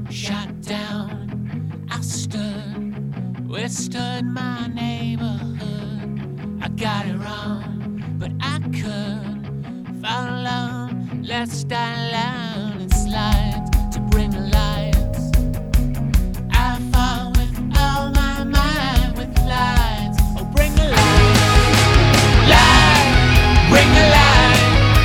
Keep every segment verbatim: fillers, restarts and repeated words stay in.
shot down. I stood, withstood my neighborhood. I got it wrong, but I could follow, lest I learn and slide to bring the lights. I fall with all my mind with lights. Oh, bring the light, light, bring the light.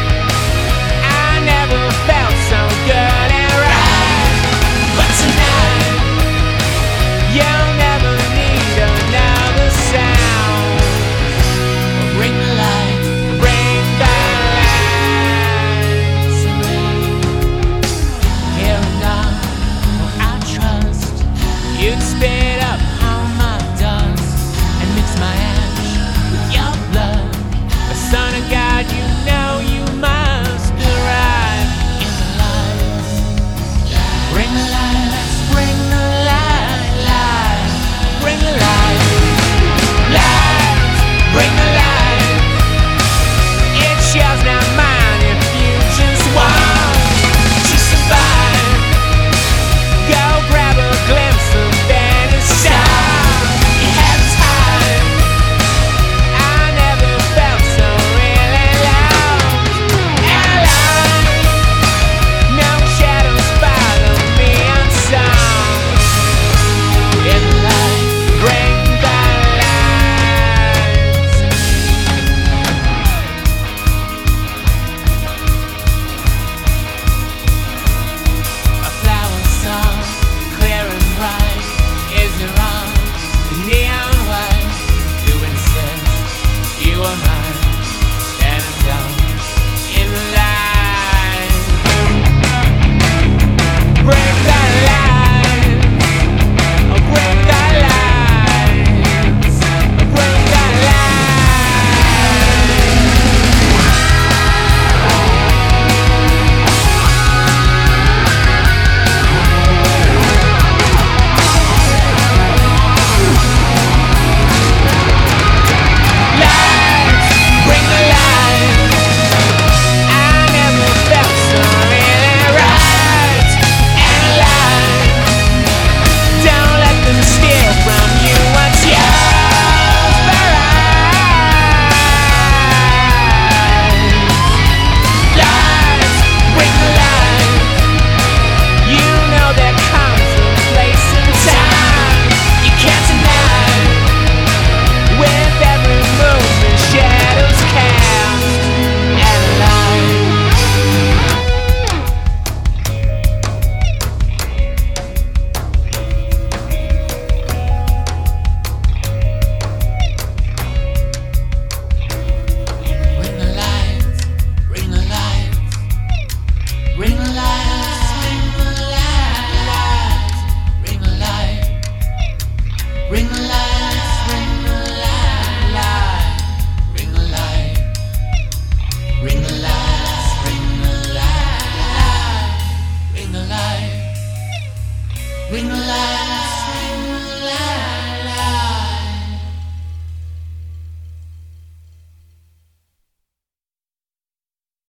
I never felt so good and right, but tonight you'll never need another sound. Oh, bring the light, bring the light to me. Here and now, oh, I trust you'd spit up all my dust and mix my ash with your blood. The Son of God, you know you must arrive in the lights. Bring the lights, bring the light, light. Bring the light, light. Bring the light. It's yours, not mine, if you just want to survive. Go grab a glimpse of Afghanistan. You have time. I never felt so really loud and alive. No shadows follow me unsung. In the light, bring the light to me. A flower song, clear and bright, is your arms, the neon white. You insist you are mine, standing down in the light. Bring the light, oh bring the light, oh bring the light. Lights, bring the light. I never felt so really right and alive. Don't let them steal from you what's yours for right. Lights, bring the light. You know there comes a place and time you can't deny. With every movement, shadows cast and light. Bring the lights, bring the lights, bring the lights, bring the lights, bring the light, bring the lights, bring the light, light, bring the light, bring the lights, bring the light, light, bring the light, bring the light.